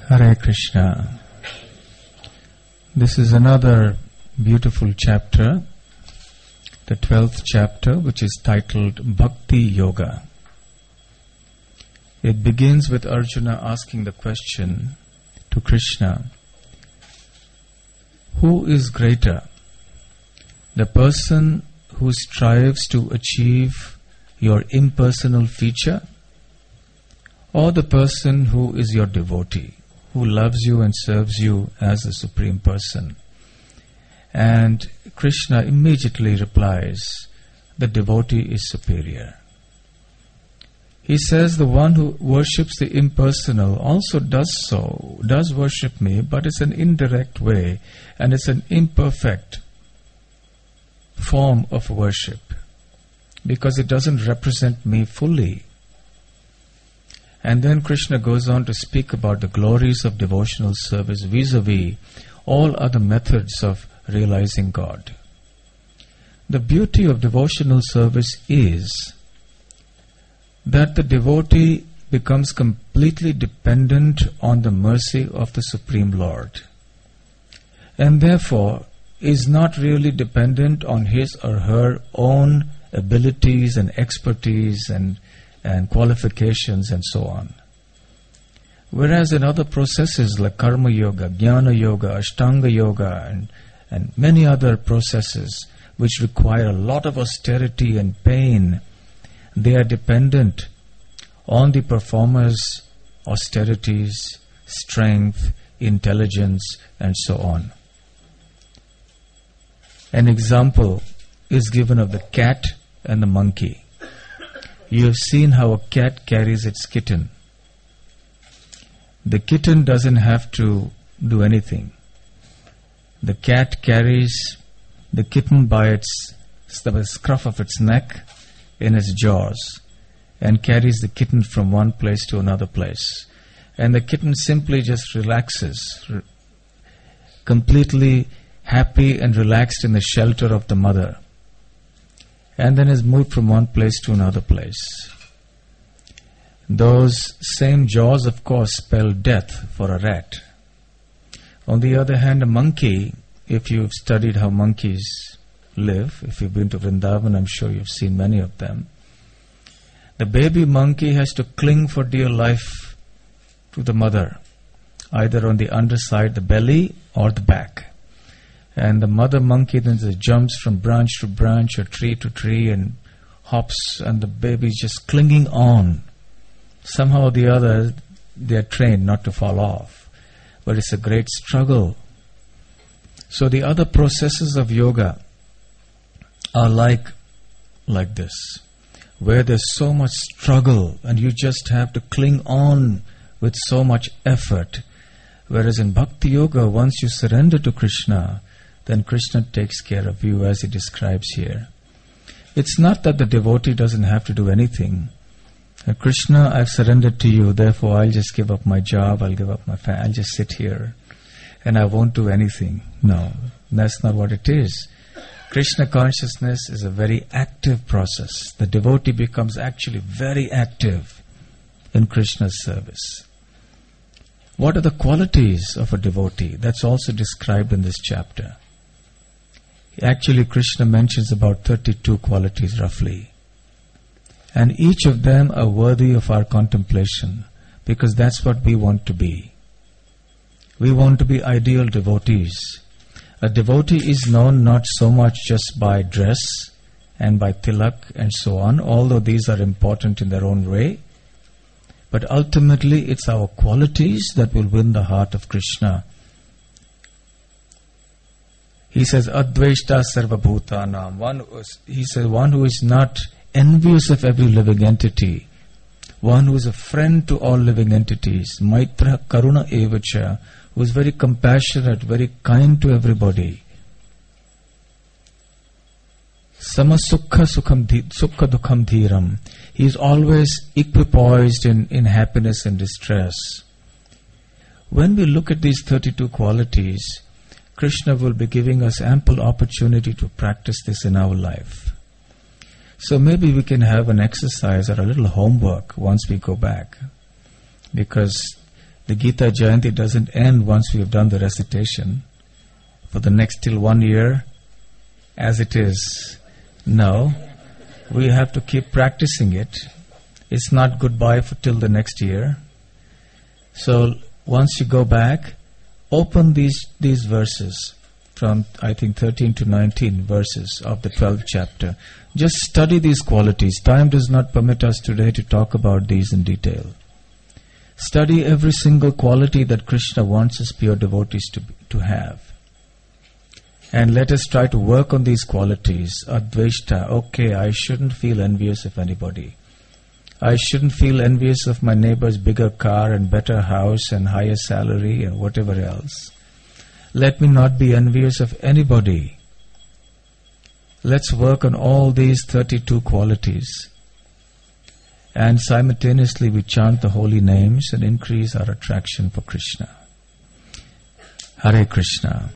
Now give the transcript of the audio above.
Hare Krishna. This is another beautiful chapter, the 12th chapter, which is titled Bhakti Yoga. It begins with Arjuna asking the question to Krishna, who is greater, the person who strives to achieve your impersonal feature, or the person who is your devotee, who loves you and serves you as the Supreme Person? And Krishna immediately replies, the devotee is superior. He says the one who worships the impersonal also does worship me, but it's an indirect way and it's an imperfect form of worship because it doesn't represent me fully. And then Krishna goes on to speak about the glories of devotional service vis-a-vis all other methods of realizing God. The beauty of devotional service is that the devotee becomes completely dependent on the mercy of the Supreme Lord, and therefore is not really dependent on his or her own abilities and expertise and qualifications and so on. Whereas in other processes like Karma Yoga, Jnana Yoga, Ashtanga Yoga and many other processes which require a lot of austerity and pain, they are dependent on the performer's austerities, strength, intelligence, and so on. An example is given of the cat and the monkey. You have seen how a cat carries its kitten. The kitten doesn't have to do anything. The cat carries the kitten by the scruff of its neck in its jaws and carries the kitten from one place to another place. And the kitten simply just relaxes, completely happy and relaxed in the shelter of the mother, and then is moved from one place to another place. Those same jaws, of course, spell death for a rat. On the other hand, a monkey, if you've studied how monkeys live, if you've been to Vrindavan, I'm sure you've seen many of them. The baby monkey has to cling for dear life to the mother, either on the underside, the belly, or the back. And the mother monkey then jumps from branch to branch or tree to tree and hops, and the baby is just clinging on. Somehow or the other, they are trained not to fall off. But it's a great struggle. So the other processes of yoga are like this, where there's so much struggle and you just have to cling on with so much effort. Whereas in Bhakti Yoga, once you surrender to Krishna, then Krishna takes care of you, as he describes here. It's not that the devotee doesn't have to do anything. Krishna, I've surrendered to you, therefore I'll just give up my job, I'll give up my family, I'll just sit here and I won't do anything. No, that's not what it is. Krishna consciousness is a very active process. The devotee becomes actually very active in Krishna's service. What are the qualities of a devotee? That's also described in this chapter. Actually, Krishna mentions about 32 qualities roughly. And each of them are worthy of our contemplation, because that's what we want to be. We want to be ideal devotees. A devotee is known not so much just by dress and by tilak and so on, although these are important in their own way. But ultimately, it's our qualities that will win the heart of Krishna. He says, Advaishta Sarva Bhutanam. He says, one who is not envious of every living entity, one who is a friend to all living entities, Maitra Karuna Evacha, who is very compassionate, very kind to everybody. Sama Sukha Dukham Dhiram. He is always equipoised in happiness and distress. When we look at these 32 qualities, Krishna will be giving us ample opportunity to practice this in our life. So maybe we can have an exercise or a little homework once we go back. Because The Gita Jayanti doesn't end once we have done the recitation for the next till 1 year as it is. No, we have to keep practicing it. It's not goodbye till the next year. So once you go back, open these verses from I think 13 to 19 verses of the 12th chapter. Just study these qualities. Time does not permit us today to talk about these in detail. Study every single quality that Krishna wants us pure devotees to have. And let us try to work on these qualities. Adveshta, okay, I shouldn't feel envious of anybody. I shouldn't feel envious of my neighbor's bigger car and better house and higher salary and whatever else. Let me not be envious of anybody. Let's work on all these 32 qualities. And simultaneously we chant the holy names and increase our attraction for Krishna. Hare Krishna.